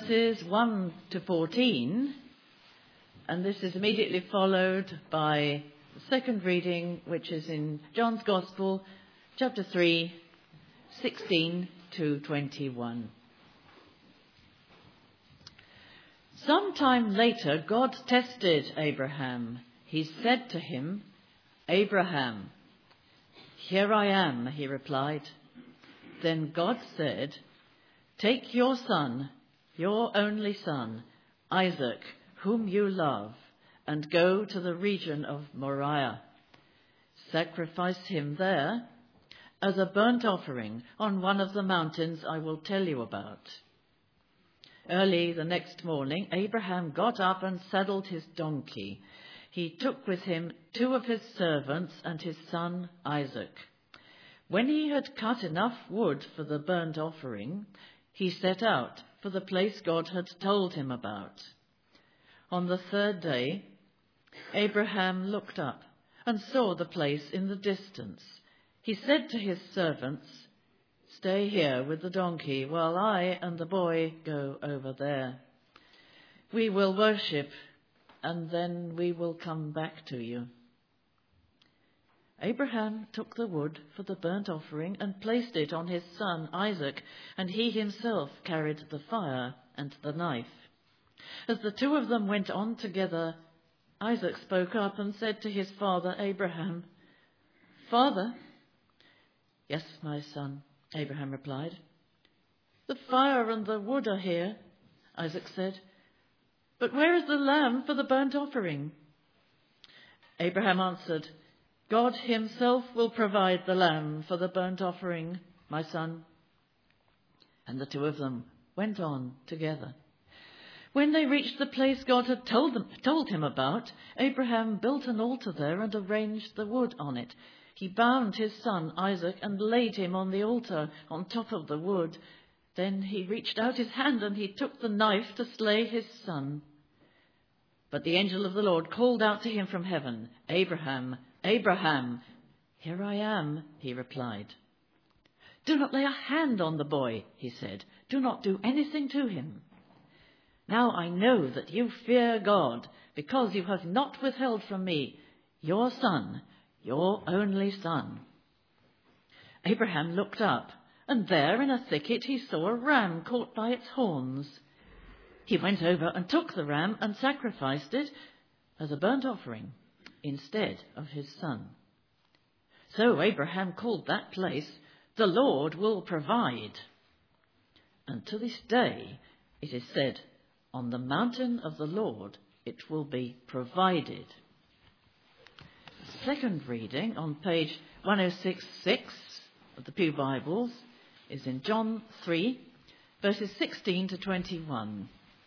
Verses 1 to 14, and this is immediately followed by the second reading, which is in John's Gospel, chapter 3, 16 to 21. Sometime later, God tested Abraham. He said to him, "Abraham." "Here I am," he replied. Then God said, "Take your son, your only son, Isaac, whom you love, and go to the region of Moriah. Sacrifice him there as a burnt offering on one of the mountains I will tell you about." Early the next morning, Abraham got up and saddled his donkey. He took with him 2 of his servants and his son Isaac. When he had cut enough wood for the burnt offering, he set out for the place God had told him about. On the 3rd day, Abraham looked up and saw the place in the distance. He said to his servants, "Stay here with the donkey while I and the boy go over there. We will worship, and then we will come back to you." Abraham took the wood for the burnt offering and placed it on his son Isaac, and he himself carried the fire and the knife. As the 2 of them went on together, Isaac spoke up and said to his father Abraham, "Father?" "Yes, my son," Abraham replied. "The fire and the wood are here," Isaac said. "But where is the lamb for the burnt offering?" Abraham answered, "God himself will provide the lamb for the burnt offering, my son." And the 2 of them went on together. When they reached the place God had told him about, Abraham built an altar there and arranged the wood on it. He bound his son Isaac and laid him on the altar on top of the wood. Then he reached out his hand and he took the knife to slay his son. But the angel of the Lord called out to him from heaven, "Abraham, Abraham." "Here I am," he replied. "Do not lay a hand on the boy," he said. "Do not do anything to him. Now I know that you fear God, because you have not withheld from me your son, your only son." Abraham looked up, and there in a thicket he saw a ram caught by its horns. He went over and took the ram and sacrificed it as a burnt offering instead of his son. So Abraham called that place, "The Lord will provide." And to this day it is said, "On the mountain of the Lord it will be provided." The second reading on page 1066 of the Pew Bibles is in John 3, verses 16 to 21.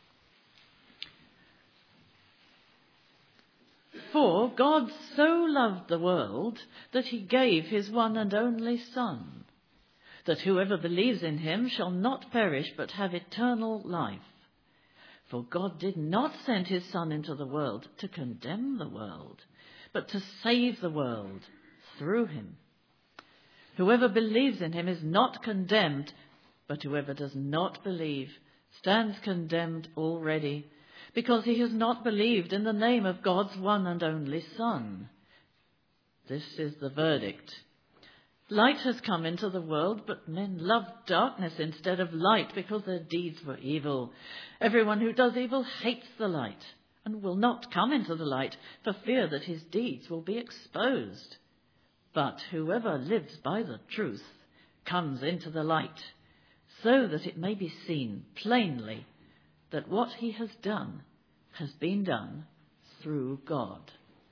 "For God so loved the world that he gave his one and only Son, that whoever believes in him shall not perish but have eternal life. For God did not send his Son into the world to condemn the world, but to save the world through him. Whoever believes in him is not condemned, but whoever does not believe stands condemned already, because he has not believed in the name of God's one and only Son. This is the verdict. Light has come into the world, but men loved darkness instead of light because their deeds were evil. Everyone who does evil hates the light and will not come into the light for fear that his deeds will be exposed. But whoever lives by the truth comes into the light, so that it may be seen plainly that what he has done has been done through God."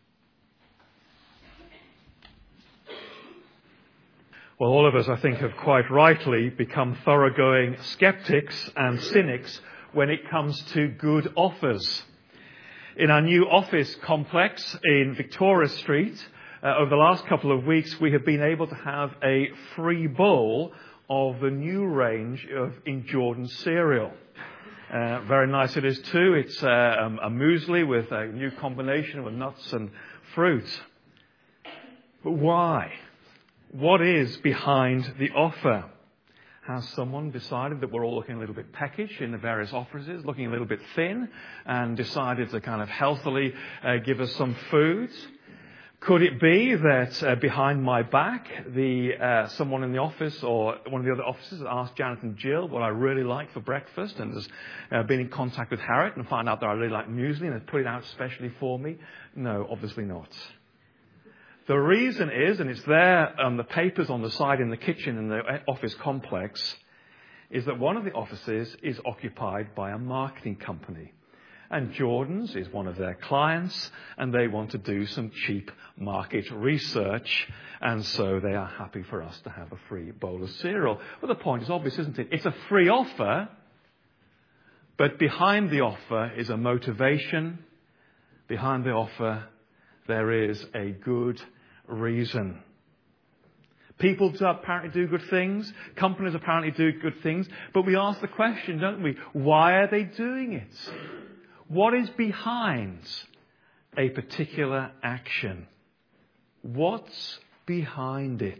Well, all of us, I think, have quite rightly become thoroughgoing skeptics and cynics when it comes to good offers. In our new office complex in Victoria Street, over the last couple of weeks, we have been able to have a free bowl of the new range of In Jordan cereal. Very nice it is too. It's a muesli with a new combination of nuts and fruit. But why? What is behind the offer? Has someone decided that we're all looking a little bit peckish in the various offices, looking a little bit thin, and decided to kind of healthily give us some food? Could it be that behind my back, someone in the office or one of the other officers asked Janet and Jill what I really like for breakfast, and has been in contact with Harriet and found out that I really like muesli and has put it out especially for me? No, obviously not. The reason is, and it's there on the papers on the side in the kitchen in the office complex, is that one of the offices is occupied by a marketing company. And Jordan's is one of their clients, and they want to do some cheap market research, and so they are happy for us to have a free bowl of cereal. Well, the point is obvious, isn't it? It's a free offer, but behind the offer is a motivation. Behind the offer, there is a good reason. People apparently do good things. Companies apparently do good things. But we ask the question, don't we? Why are they doing it? What is behind a particular action? What's behind it?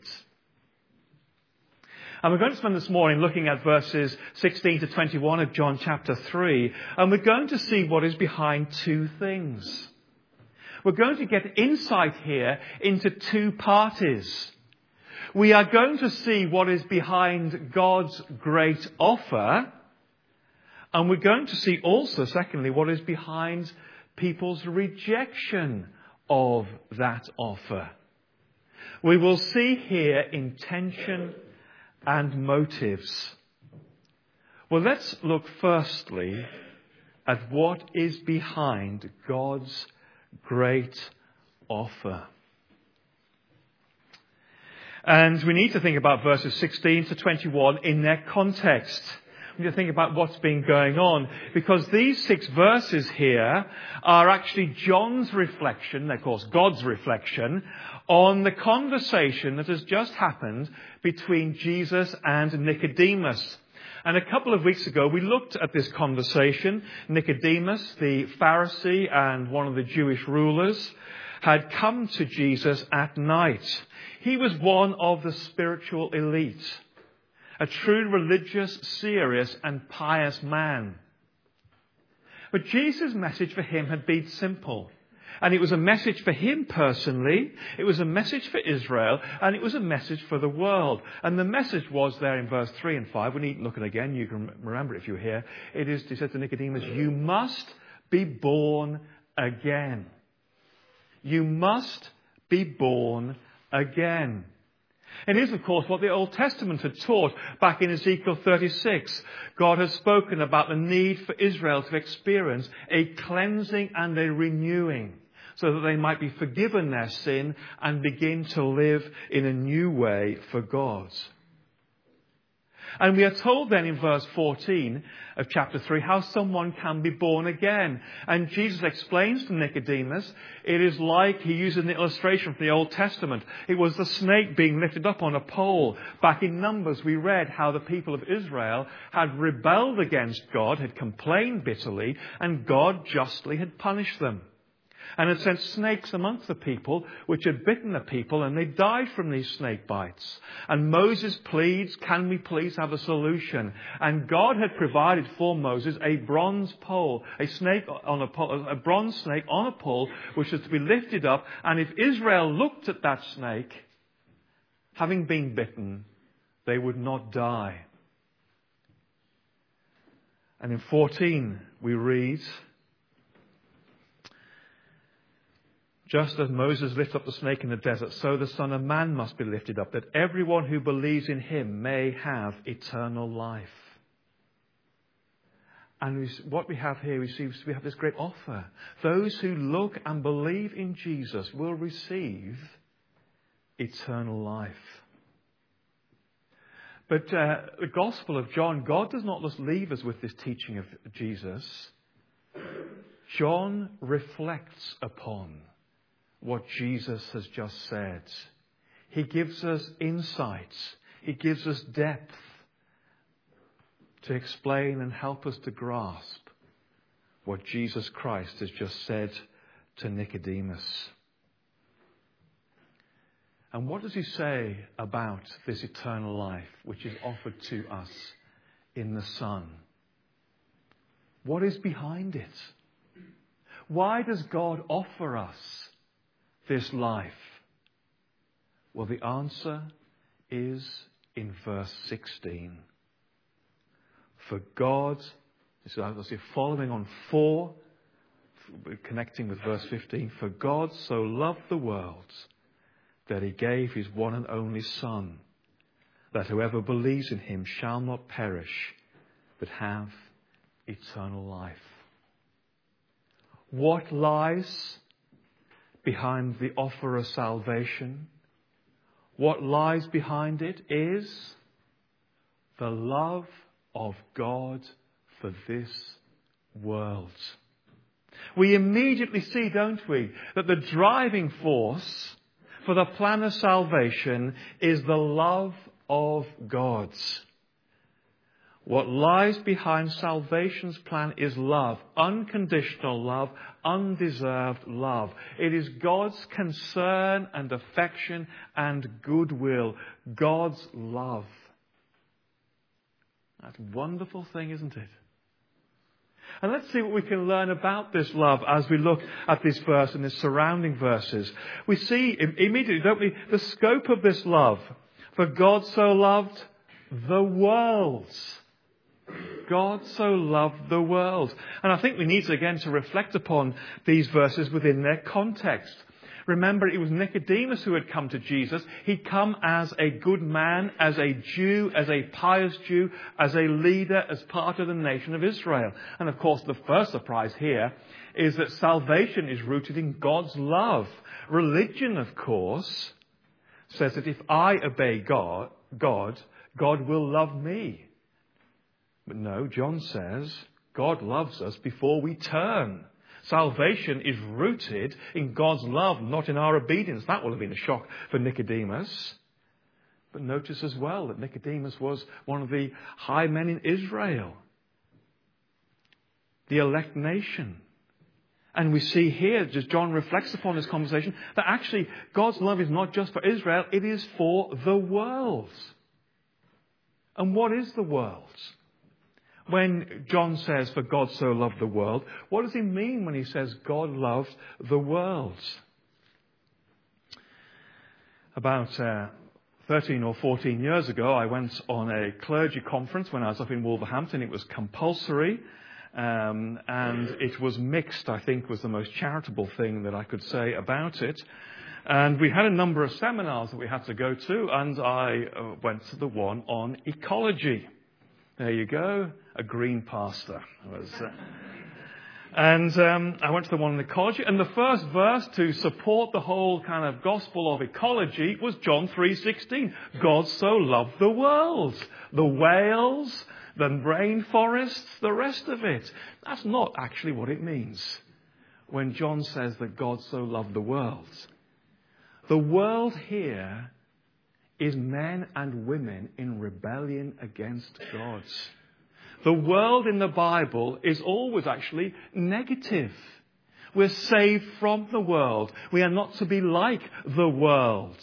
And we're going to spend this morning looking at verses 16 to 21 of John chapter 3. And we're going to see what is behind two things. We're going to get insight here into two parties. We are going to see what is behind God's great offer. And we're going to see also, secondly, what is behind people's rejection of that offer. We will see here intention and motives. Well, let's look firstly at what is behind God's great offer. And we need to think about verses 16 to 21 in their context. We need to think about what's been going on, because these 6 verses here are actually John's reflection, of course God's reflection, on the conversation that has just happened between Jesus and Nicodemus. And a couple of weeks ago we looked at this conversation. Nicodemus, the Pharisee and one of the Jewish rulers, had come to Jesus at night. He was one of the spiritual elite. A true religious, serious and pious man. But Jesus' message for him had been simple. And it was a message for him personally, it was a message for Israel, and it was a message for the world. And the message was there in verse 3 and 5. We need to look at it again. You can remember it if you're here. He said to Nicodemus, you must be born again. You must be born again. It is, of course, what the Old Testament had taught back in Ezekiel 36. God has spoken about the need for Israel to experience a cleansing and a renewing so that they might be forgiven their sin and begin to live in a new way for God. And we are told then in verse 14 of chapter 3 how someone can be born again. And Jesus explains to Nicodemus, it is like, he uses an illustration from the Old Testament. It was the snake being lifted up on a pole. Back in Numbers we read how the people of Israel had rebelled against God, had complained bitterly, and God justly had punished them. And had sent snakes amongst the people, which had bitten the people, and they died from these snake bites. And Moses pleads, can we please have a solution? And God had provided for Moses a bronze pole, a bronze snake on a pole, which was to be lifted up. And if Israel looked at that snake, having been bitten, they would not die. And in 14 we read, just as Moses lifted up the snake in the desert, so the Son of Man must be lifted up, that everyone who believes in him may have eternal life. And what we have here, we have this great offer. Those who look and believe in Jesus will receive eternal life. But the Gospel of John, God does not just leave us with this teaching of Jesus. John reflects upon what Jesus has just said. He gives us insights. He gives us depth to explain and help us to grasp what Jesus Christ has just said to Nicodemus. And what does he say about this eternal life which is offered to us in the Son? What is behind it? Why does God offer us this life? Well, the answer is in verse 16. For God, this is obviously following on 4, connecting with verse 15. For God so loved the world that he gave his one and only Son, that whoever believes in him shall not perish, but have eternal life. What lies behind the offer of salvation? What lies behind it is the love of God for this world. We immediately see, don't we, that the driving force for the plan of salvation is the love of God. What lies behind salvation's plan is love, unconditional love, undeserved love. It is God's concern and affection and goodwill, God's love. That's a wonderful thing, isn't it? And let's see what we can learn about this love as we look at this verse and the surrounding verses. We see immediately, don't we, the scope of this love. For God so loved the world. God so loved the world. And I think we need again to reflect upon these verses within their context. Remember, it was Nicodemus who had come to Jesus. He'd come as a good man, as a Jew, as a pious Jew, as a leader, as part of the nation of Israel. And of course, the first surprise here is that salvation is rooted in God's love. Religion, of course, says that if I obey God will love me. But no, John says God loves us before we turn. Salvation is rooted in God's love, not in our obedience. That will have been a shock for Nicodemus. But notice as well that Nicodemus was one of the high men in Israel, the elect nation. And we see here, as John reflects upon this conversation, that actually God's love is not just for Israel, it is for the world. And what is the world? When John says, for God so loved the world, what does he mean when he says God loved the world? About 13 or 14 years ago, I went on a clergy conference when I was up in Wolverhampton. It was compulsory and it was mixed, I think was the most charitable thing that I could say about it. And we had a number of seminars that we had to go to, and I went to the one on ecology. There you go, a green pastor. And I went to the one on ecology, and the first verse to support the whole kind of gospel of ecology was John 3:16. God so loved the world, the whales, the rainforests, the rest of it. That's not actually what it means when John says that God so loved the world. The world here is men and women in rebellion against God. The world in the Bible is always actually negative. We're saved from the world. We are not to be like the world.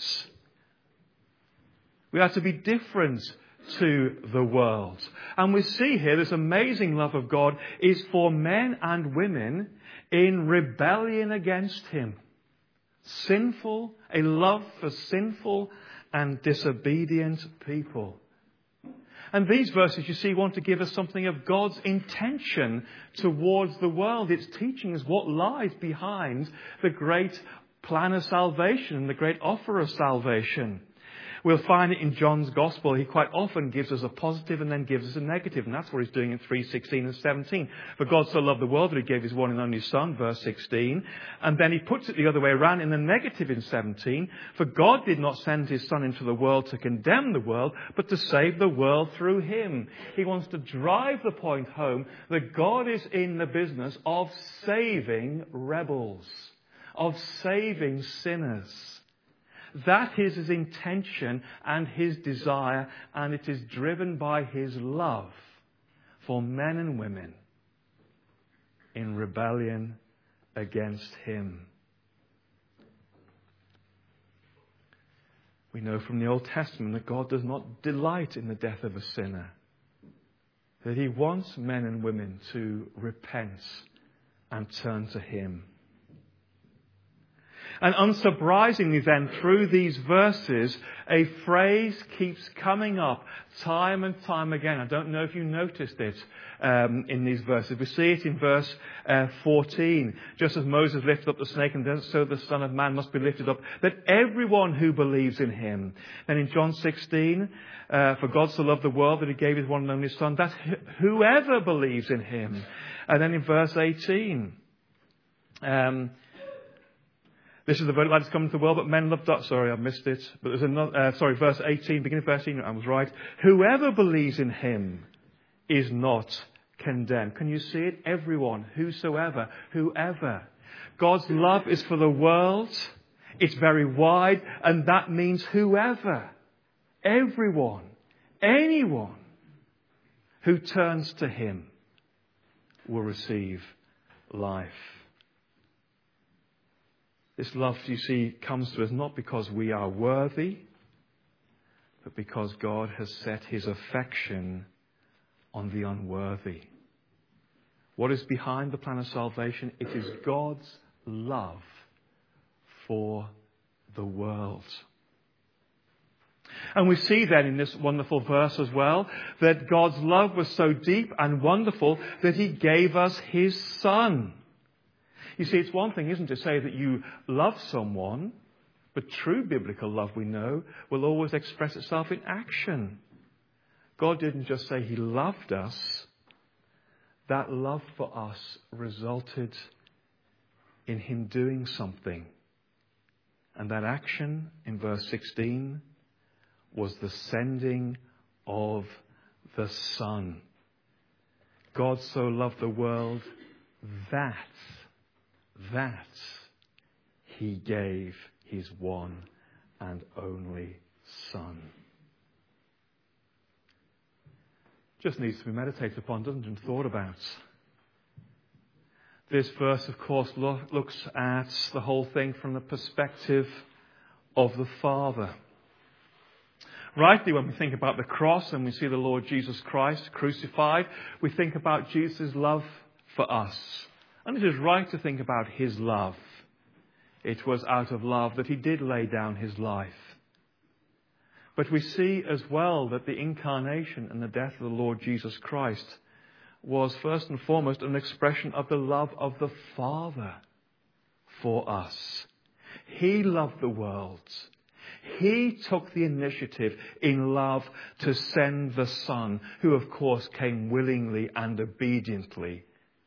We are to be different to the world. And we see here this amazing love of God is for men and women in rebellion against him. Sinful, a love for sinful and disobedient people. And these verses, you see, want to give us something of God's intention towards the world. It's teaching us what lies behind the great plan of salvation and the great offer of salvation. We'll find it in John's Gospel. He quite often gives us a positive and then gives us a negative. And that's what he's doing in 3:16 and 17. For God so loved the world that he gave his one and only Son, verse 16. And then he puts it the other way around in the negative in 17. For God did not send his Son into the world to condemn the world, but to save the world through him. He wants to drive the point home that God is in the business of saving rebels, of saving sinners. That is his intention and his desire, and it is driven by his love for men and women in rebellion against him. We know from the Old Testament that God does not delight in the death of a sinner, that he wants men and women to repent and turn to him. And unsurprisingly then, through these verses, a phrase keeps coming up time and time again. I don't know if you noticed it in these verses. We see it in verse 14. Just as Moses lifted up the snake, and so the Son of Man must be lifted up, that everyone who believes in him. And in John 16, for God so loved the world that he gave his one and only Son, that whoever believes in him. And then in verse 18, this is the very light that's come into the world, but men loved darkness. Sorry, I missed it. But there's another, verse 18, beginning of verse 18, I was right. Whoever believes in him is not condemned. Can you see it? Everyone, whosoever, whoever. God's love is for the world. It's very wide, and that means whoever, everyone, anyone who turns to him will receive life. This love, you see, comes to us not because we are worthy, but because God has set his affection on the unworthy. What is behind the plan of salvation? It is God's love for the world. And we see then in this wonderful verse as well that God's love was so deep and wonderful that he gave us his Son. You see, it's one thing, isn't it, to say that you love someone, but true biblical love, we know, will always express itself in action. God didn't just say he loved us. That love for us resulted in him doing something. And that action, in verse 16, was the sending of the Son. God so loved the world that he gave his one and only Son. Just needs to be meditated upon, doesn't it, and thought about. This verse, of course, looks at the whole thing from the perspective of the Father. Rightly, when we think about the cross and we see the Lord Jesus Christ crucified, we think about Jesus' love for us. And it is right to think about his love. It was out of love that he did lay down his life. But we see as well that the incarnation and the death of the Lord Jesus Christ was first and foremost an expression of the love of the Father for us. He loved the world. He took the initiative in love to send the Son, who of course came willingly and obediently.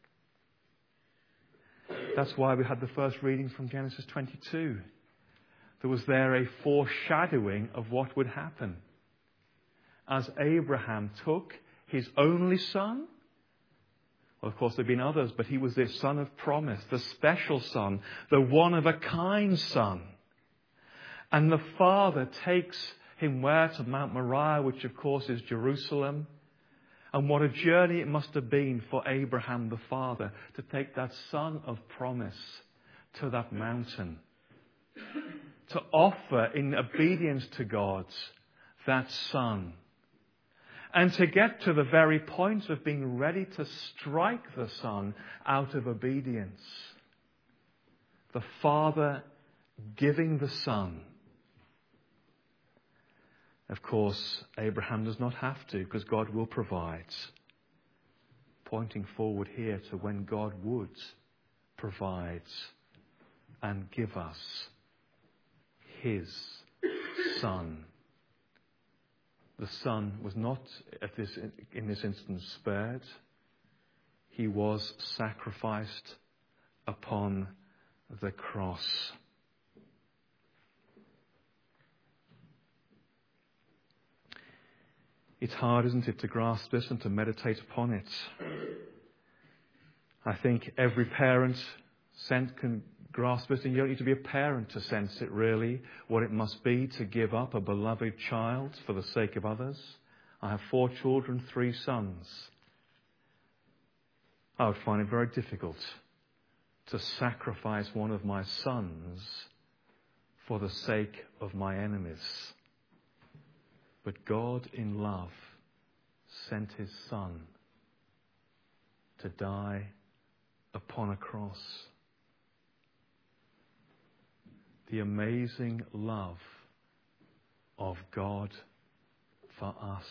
That's why we had the first reading from Genesis 22. There was there a foreshadowing of what would happen. As Abraham took his only son, well, of course there have been others, but he was the son of promise, the special son, the one-of-a-kind son. And the Father takes him where? To Mount Moriah, which of course is Jerusalem. And what a journey it must have been for Abraham the father to take that son of promise to that mountain. To offer in obedience to God that son. And to get to the very point of being ready to strike the son out of obedience. The Father giving the Son. Of course, Abraham does not have to, because God will provide. Pointing forward here to when God would provide and give us his Son. The Son was not in this instance spared. He was sacrificed upon the cross. It's hard, isn't it, to grasp this and to meditate upon it. I think every parent can grasp it, and you don't need to be a parent to sense it, really, what it must be to give up a beloved child for the sake of others. I have 4 children, 3 sons. I would find it very difficult to sacrifice one of my sons for the sake of my enemies. But God in love sent his Son to die upon a cross. The amazing love of God for us.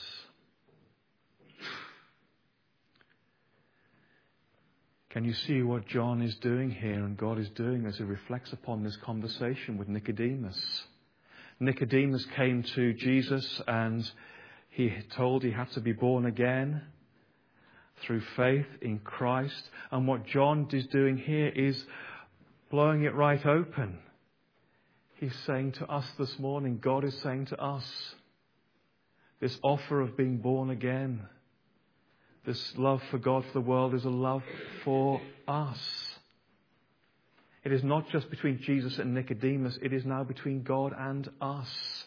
Can you see what John is doing here and God is doing as he reflects upon this conversation with Nicodemus? Nicodemus came to Jesus and he told he had to be born again through faith in Christ. And what John is doing here is blowing it right open. He's saying to us this morning, God is saying to us, this offer of being born again, this love for God, for the world, is a love for us. It is not just between Jesus and Nicodemus, it is now between God and us.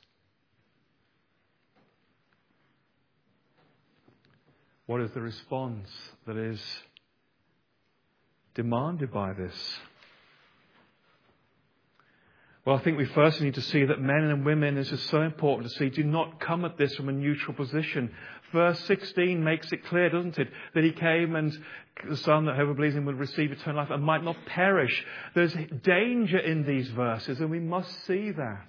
What is the response that is demanded by this? Well, I think we first need to see that men and women, this is so important to see, do not come at this from a neutral position. Verse 16 makes it clear, doesn't it, that he came and the Son, that whoever believes in him will receive eternal life and might not perish. There's danger in these verses, and we must see that.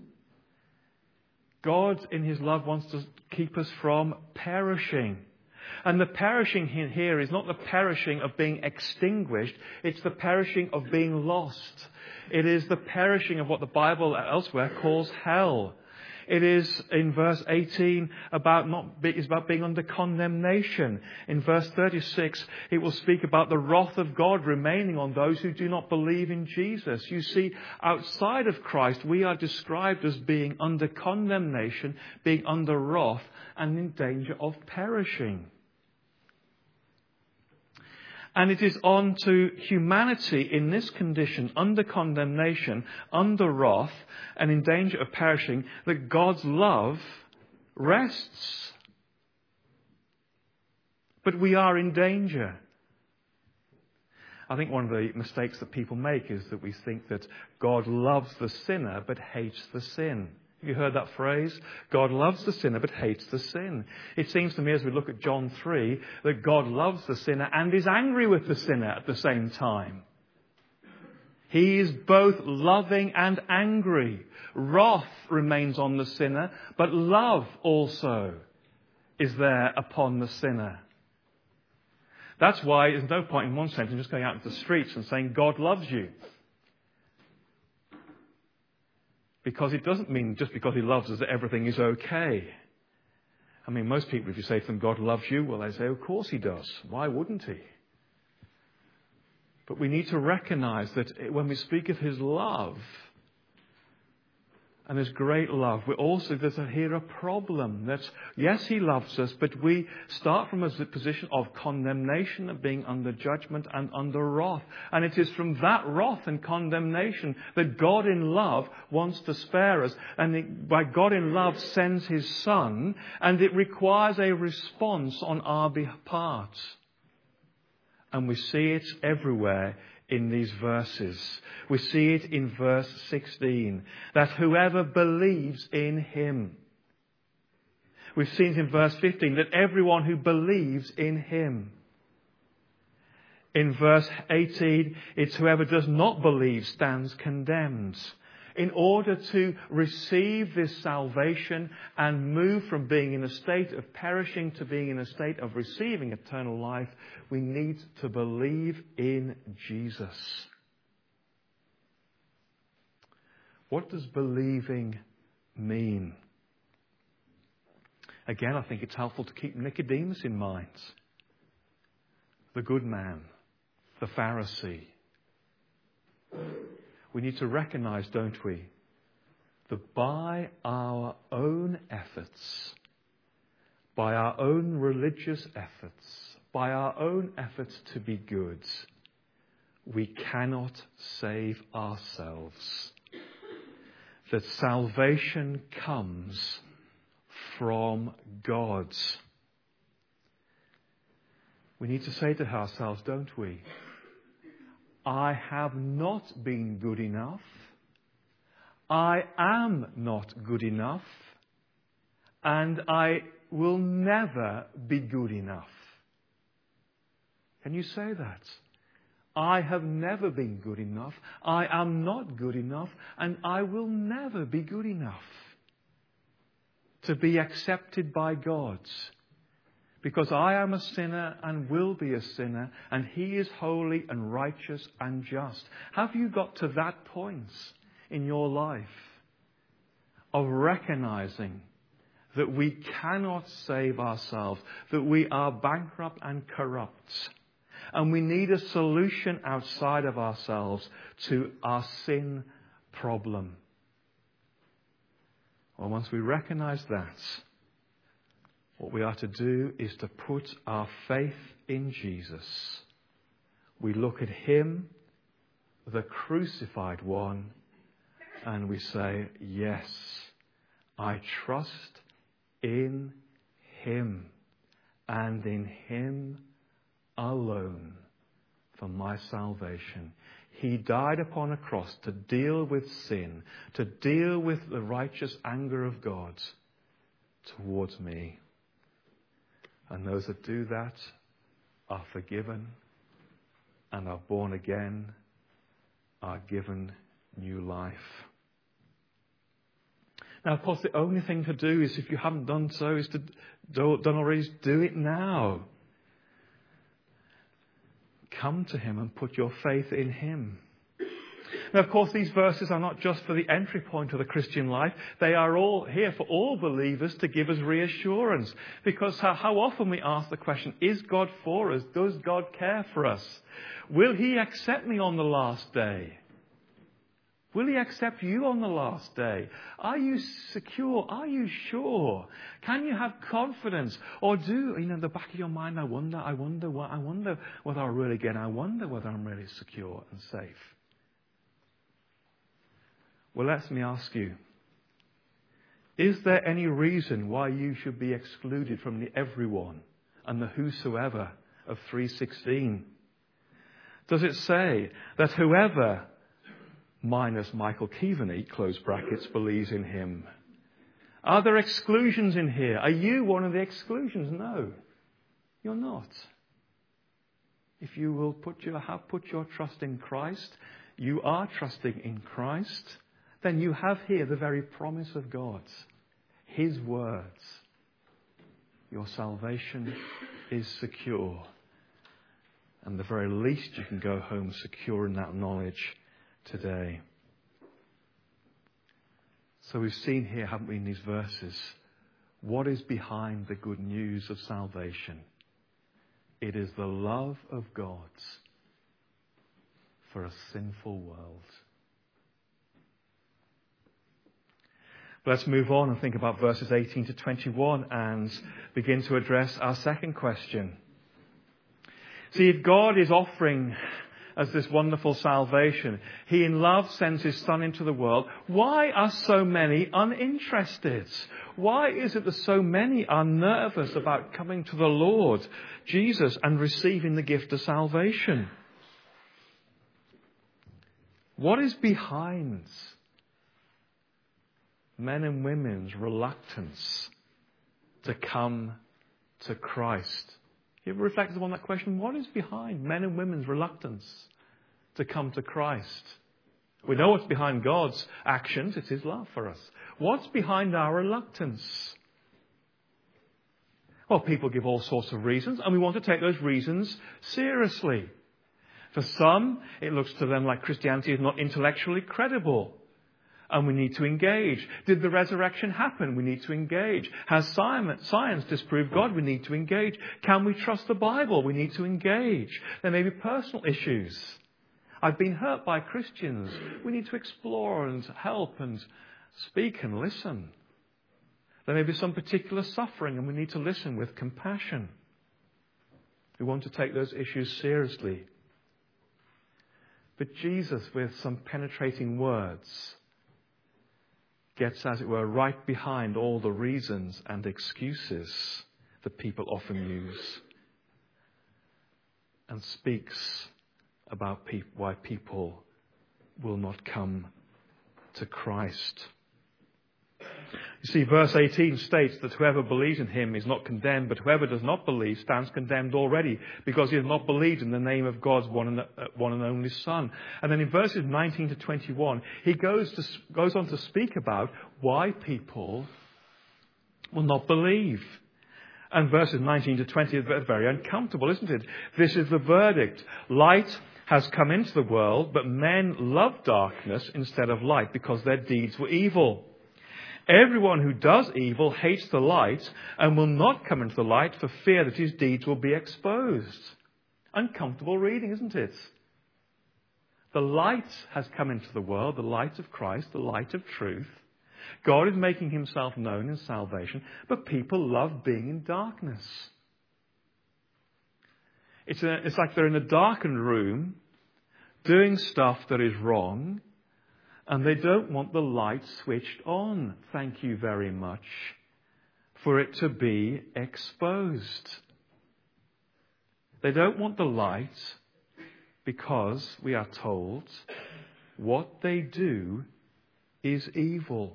God, in his love, wants to keep us from perishing. And the perishing here is not the perishing of being extinguished, it's the perishing of being lost. It is the perishing of what the Bible elsewhere calls hell. It is in verse 18 about being under condemnation. In verse 36, it will speak about the wrath of God remaining on those who do not believe in Jesus. You see, outside of Christ, we are described as being under condemnation, being under wrath, and in danger of perishing. And it is on to humanity in this condition, under condemnation, under wrath, and in danger of perishing, that God's love rests. But we are in danger. I think one of the mistakes that people make is that we think that God loves the sinner but hates the sin. Have you heard that phrase? God loves the sinner but hates the sin. It seems to me as we look at John 3 that God loves the sinner and is angry with the sinner at the same time. He is both loving and angry. Wrath remains on the sinner, but love also is there upon the sinner. That's why there's no point in one sentence just going out into the streets and saying God loves you. Because it doesn't mean just because he loves us that everything is okay. I mean, most people, if you say to them, God loves you, well, they say, of course he does. Why wouldn't he? But we need to recognize that when we speak of his love and his great love, there's here a problem. That, yes, he loves us, but we start from a position of condemnation, of being under judgment and under wrath. And it is from that wrath and condemnation that God in love wants to spare us. And by God in love sends his Son, and it requires a response on our part. And we see it everywhere in these verses. We see it in verse 16, that whoever believes in him. We've seen it in verse 15, that everyone who believes in him. In verse 18, it's whoever does not believe stands condemned. In order to receive this salvation and move from being in a state of perishing to being in a state of receiving eternal life, we need to believe in Jesus. What does believing mean? Again, I think it's helpful to keep Nicodemus in mind. The good man, the Pharisee. We need to recognize, don't we, that by our own efforts, by our own religious efforts, by our own efforts to be good, we cannot save ourselves. That salvation comes from God. We need to say to ourselves, don't we? I have not been good enough. I am not good enough, and I will never be good enough. Can you say that? I have never been good enough. I am not good enough, and I will never be good enough to be accepted by God. Because I am a sinner and will be a sinner, and He is holy and righteous and just. Have you got to that point in your life of recognizing that we cannot save ourselves, that we are bankrupt and corrupt, and we need a solution outside of ourselves to our sin problem? Well, once we recognize that, what we are to do is to put our faith in Jesus. We look at Him, the crucified one, and we say, yes, I trust in Him and in Him alone for my salvation. He died upon a cross to deal with sin, to deal with the righteous anger of God towards me. And those that do that are forgiven and are born again, are given new life. Now, of course, the only thing to do is, if you haven't done so, is to done already, is do it now. Come to Him and put your faith in Him. Now, of course, these verses are not just for the entry point of the Christian life. They are all here for all believers to give us reassurance. Because how often we ask the question, is God for us? Does God care for us? Will He accept me on the last day? Will He accept you on the last day? Are you secure? Are you sure? Can you have confidence? Or do, in the back of your mind, I wonder whether I'll really get, I wonder whether I'm really secure and safe. Well, let me ask you, is there any reason why you should be excluded from the everyone and the whosoever of 3:16? Does it say that whoever, minus Michael Keaveney, close brackets, believes in Him? Are there exclusions in here? Are you one of the exclusions? No, you're not. If you will have put your trust in Christ, you are trusting in Christ, then you have here the very promise of God, His words. Your salvation is secure. And the very least you can go home secure in that knowledge today. So we've seen here, haven't we, in these verses, what is behind the good news of salvation. It is the love of God for a sinful world. But let's move on and think about verses 18 to 21 and begin to address our second question. See, if God is offering us this wonderful salvation, He in love sends His Son into the world, why are so many uninterested? Why is it that so many are nervous about coming to the Lord Jesus and receiving the gift of salvation? What is behind men and women's reluctance to come to Christ? You ever reflected upon that question? What is behind men and women's reluctance to come to Christ? We know what's behind God's actions. It's His love for us. What's behind our reluctance? Well, people give all sorts of reasons, and we want to take those reasons seriously. For some, it looks to them like Christianity is not intellectually credible, and we need to engage. Did the resurrection happen? We need to engage. Has science disproved God? We need to engage. Can we trust the Bible? We need to engage. There may be personal issues. I've been hurt by Christians. We need to explore and help and speak and listen. There may be some particular suffering, and we need to listen with compassion. We want to take those issues seriously. But Jesus, with some penetrating words, gets, as it were, right behind all the reasons and excuses that people often use, and speaks about why people will not come to Christ. You see, verse 18 states that whoever believes in him is not condemned, but whoever does not believe stands condemned already, because he has not believed in the name of God's one and only Son. And then in verses 19 to 21, he goes on to speak about why people will not believe. And verses 19 to 20 are very uncomfortable, isn't it? This is the verdict. Light has come into the world, but men love darkness instead of light because their deeds were evil. Everyone who does evil hates the light and will not come into the light for fear that his deeds will be exposed. Uncomfortable reading, isn't it? The light has come into the world, the light of Christ, the light of truth. God is making himself known in salvation, but people love being in darkness. It's like they're in a darkened room doing stuff that is wrong, and they don't want the light switched on, thank you very much, for it to be exposed. They don't want the light because, we are told, what they do is evil.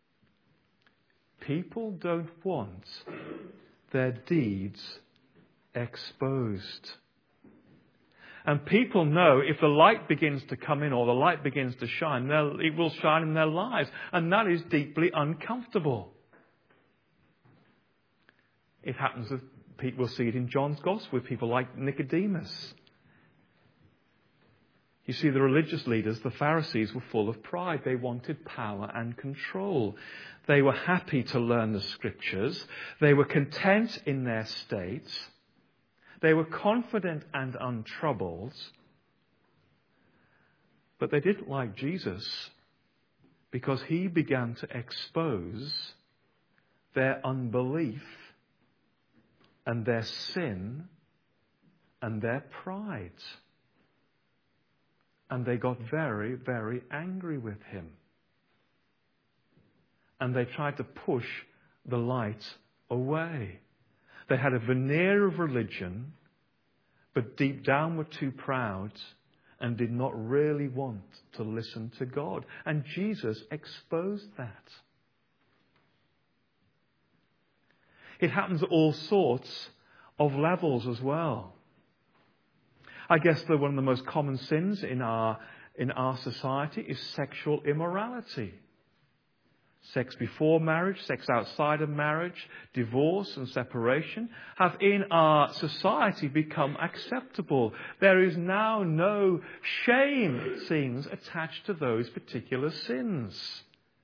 People don't want their deeds exposed. And people know if the light begins to come in or the light begins to shine, it will shine in their lives. And that is deeply uncomfortable. It happens with people, we'll see it in John's Gospel with people like Nicodemus. You see, the religious leaders, the Pharisees, were full of pride. They wanted power and control. They were happy to learn the Scriptures. They were content in their state. They were confident and untroubled. But they didn't like Jesus because he began to expose their unbelief and their sin and their pride. And they got very, very angry with him. And they tried to push the light away. They had a veneer of religion, but deep down were too proud and did not really want to listen to God. And Jesus exposed that. It happens at all sorts of levels as well. I guess that one of the most common sins in our society is sexual immorality. Sex before marriage, sex outside of marriage, divorce and separation have in our society become acceptable. There is now no shame, it seems, attached to those particular sins.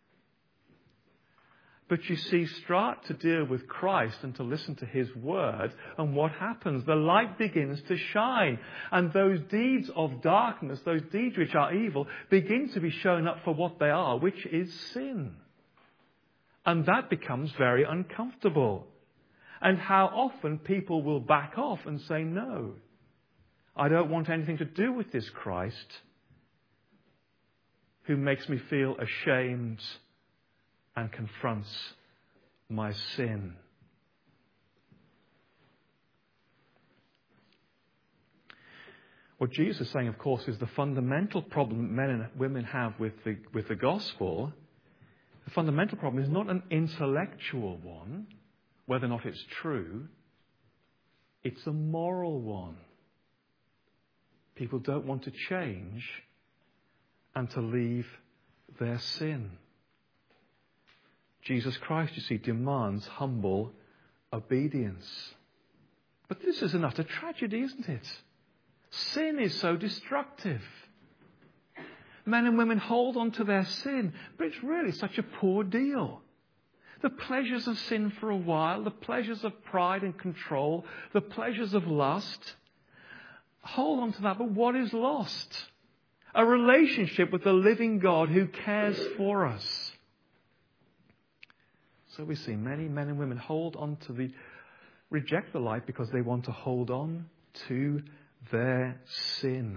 But you see, start to deal with Christ and to listen to his word, and what happens? The light begins to shine, and those deeds of darkness, those deeds which are evil, begin to be shown up for what they are, which is sin. And that becomes very uncomfortable. And how often people will back off and say, no, I don't want anything to do with this Christ who makes me feel ashamed and confronts my sin. What Jesus is saying, of course, is the fundamental problem men and women have with the gospel. The fundamental problem is not an intellectual one, whether or not it's true. It's a moral one. People don't want to change and to leave their sin. Jesus Christ, you see, demands humble obedience. But this is an utter tragedy, isn't it? Sin is so destructive. Men and women hold on to their sin, but it's really such a poor deal. The pleasures of sin for a while, the pleasures of pride and control, the pleasures of lust, hold on to that, but what is lost? A relationship with the living God who cares for us. So we see many men and women reject the light because they want to hold on to their sin.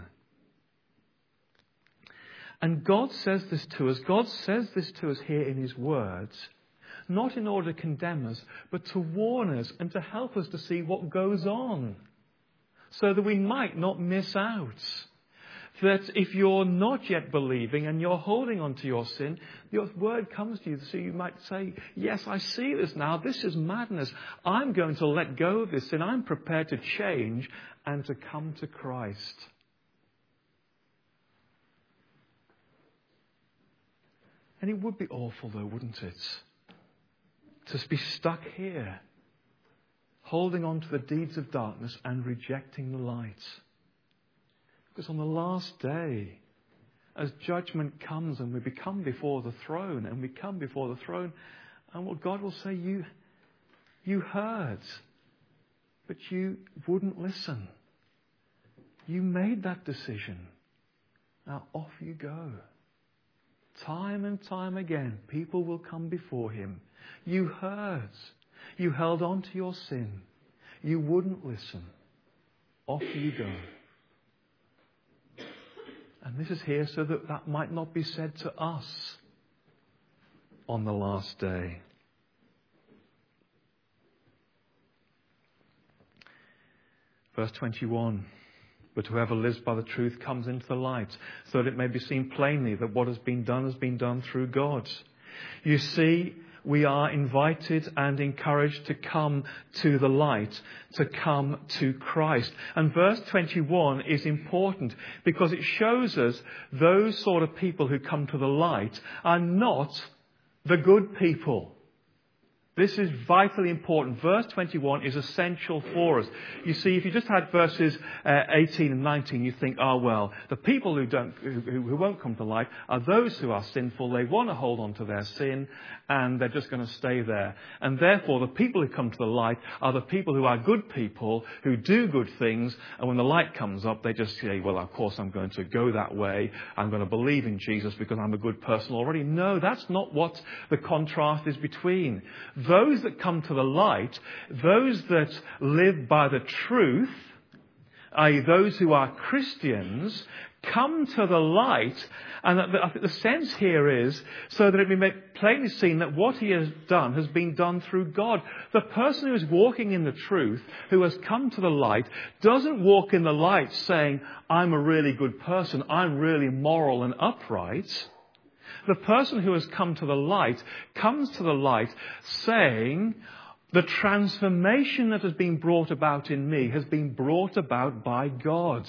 And God says this to us. God says this to us here in his words, not in order to condemn us, but to warn us and to help us to see what goes on, so that we might not miss out. that if you're not yet believing and you're holding on to your sin, your word comes to you so you might say, yes, I see this now. This is madness. I'm going to let go of this sin. I'm prepared to change and to come to Christ. And it would be awful though, wouldn't it? To be stuck here, holding on to the deeds of darkness and rejecting the light. Because on the last day, as judgment comes and we become before the throne, and what God will say, you heard, but you wouldn't listen. You made that decision. Now off you go. Time and time again, people will come before him. You heard. You held on to your sin. You wouldn't listen. Off you go. And this is here so that that might not be said to us on the last day. Verse 21. But whoever lives by the truth comes into the light, so that it may be seen plainly that what has been done through God. You see, we are invited and encouraged to come to the light, to come to Christ. And verse 21 is important because it shows us those sort of people who come to the light are not the good people. This is vitally important. Verse 21 is essential for us. You see, if you just had verses 18 and 19, you think, oh, well, the people who won't come to light are those who are sinful. They want to hold on to their sin and they're just going to stay there. And therefore, the people who come to the light are the people who are good people, who do good things. And when the light comes up, they just say, well, of course, I'm going to go that way. I'm going to believe in Jesus because I'm a good person already. No, that's not what the contrast is between. Those that come to the light, those that live by the truth, i.e. those who are Christians, come to the light. And I think the sense here is so that it be plainly seen that what he has done has been done through God. The person who is walking in the truth, who has come to the light, doesn't walk in the light saying, I'm a really good person, I'm really moral and upright. The person who has come to the light comes to the light saying, the transformation that has been brought about in me has been brought about by God.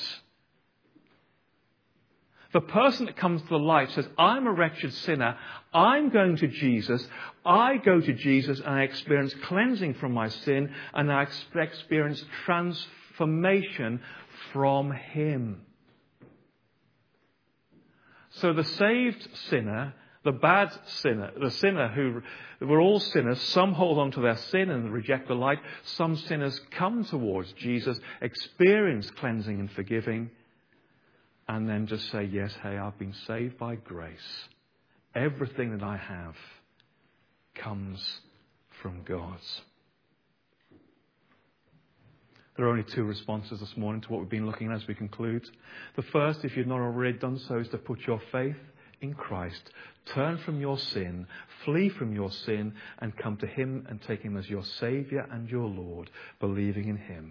The person that comes to the light says, I'm a wretched sinner. I'm going to Jesus. I go to Jesus and I experience cleansing from my sin and I experience transformation from him. So the saved sinner, the bad sinner, the sinner who, we're all sinners, some hold on to their sin and reject the light. Some sinners come towards Jesus, experience cleansing and forgiving, and then just say, yes, hey, I've been saved by grace. Everything that I have comes from God. There are only two responses this morning to what we've been looking at as we conclude. The first, if you've not already done so, is to put your faith in Christ. Turn from your sin, flee from your sin, and come to him and take him as your Saviour and your Lord, believing in him.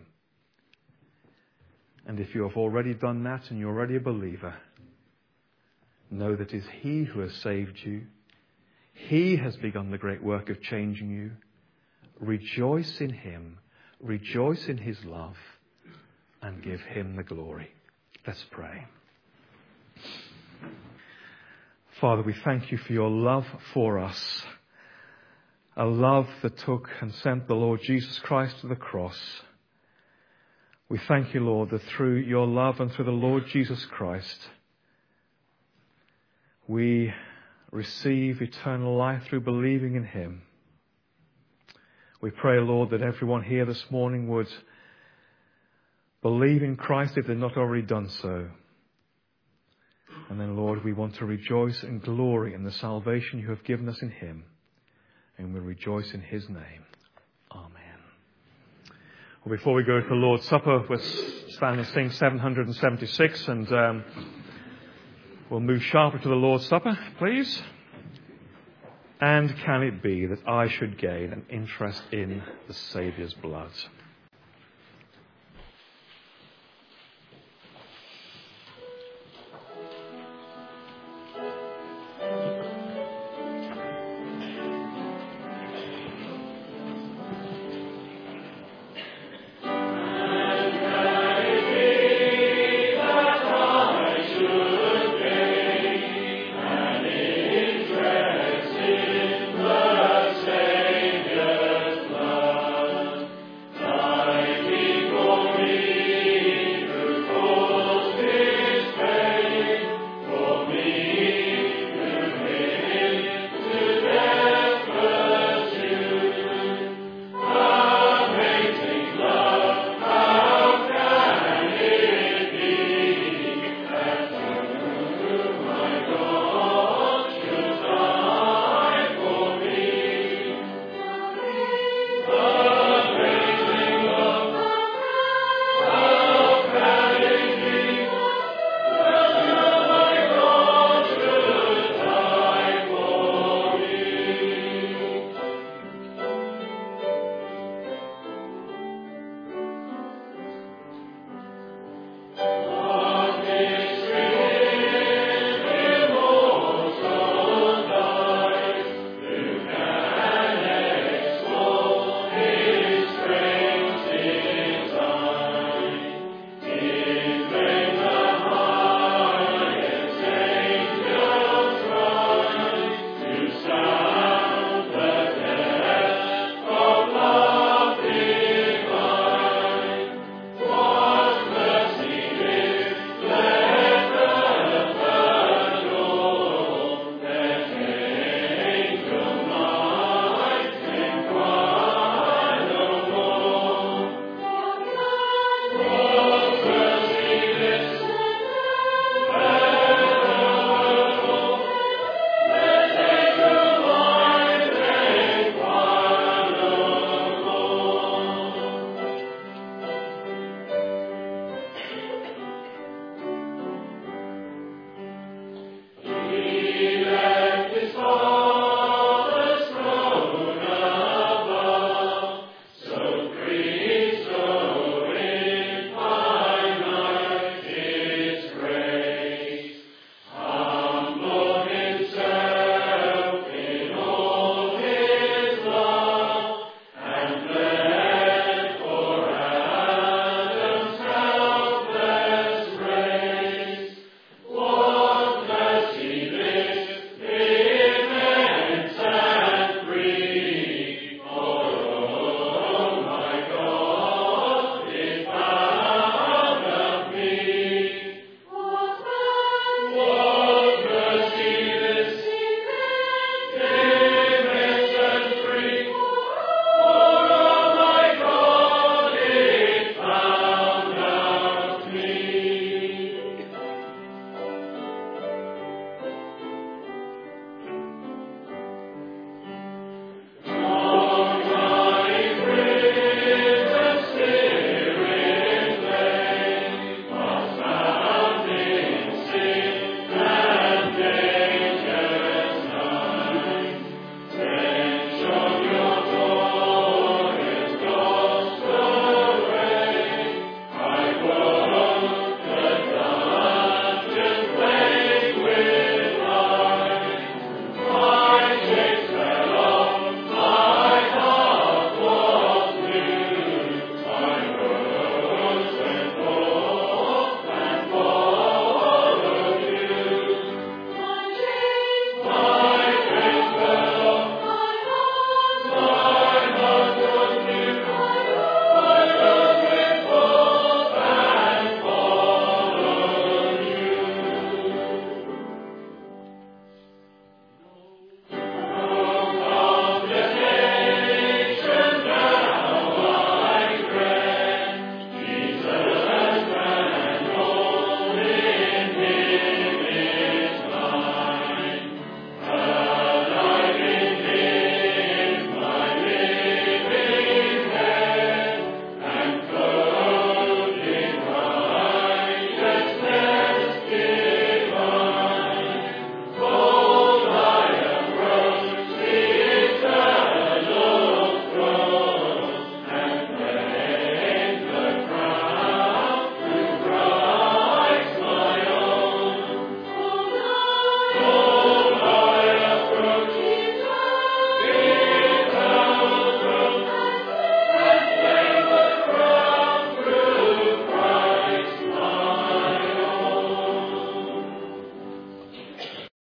And if you have already done that and you're already a believer, know that it is he who has saved you. He has begun the great work of changing you. Rejoice in him. Rejoice in his love and give him the glory. Let's pray. Father, we thank you for your love for us. A love that took and sent the Lord Jesus Christ to the cross. We thank you, Lord, that through your love and through the Lord Jesus Christ, we receive eternal life through believing in him. We pray, Lord, that everyone here this morning would believe in Christ if they've not already done so. And then, Lord, we want to rejoice and glory in the salvation you have given us in him. And we rejoice in his name. Amen. Well, before we go to the Lord's Supper, we'll stand and sing 776 and we'll move sharply to the Lord's Supper, please. And can it be that I should gain an interest in the Saviour's blood?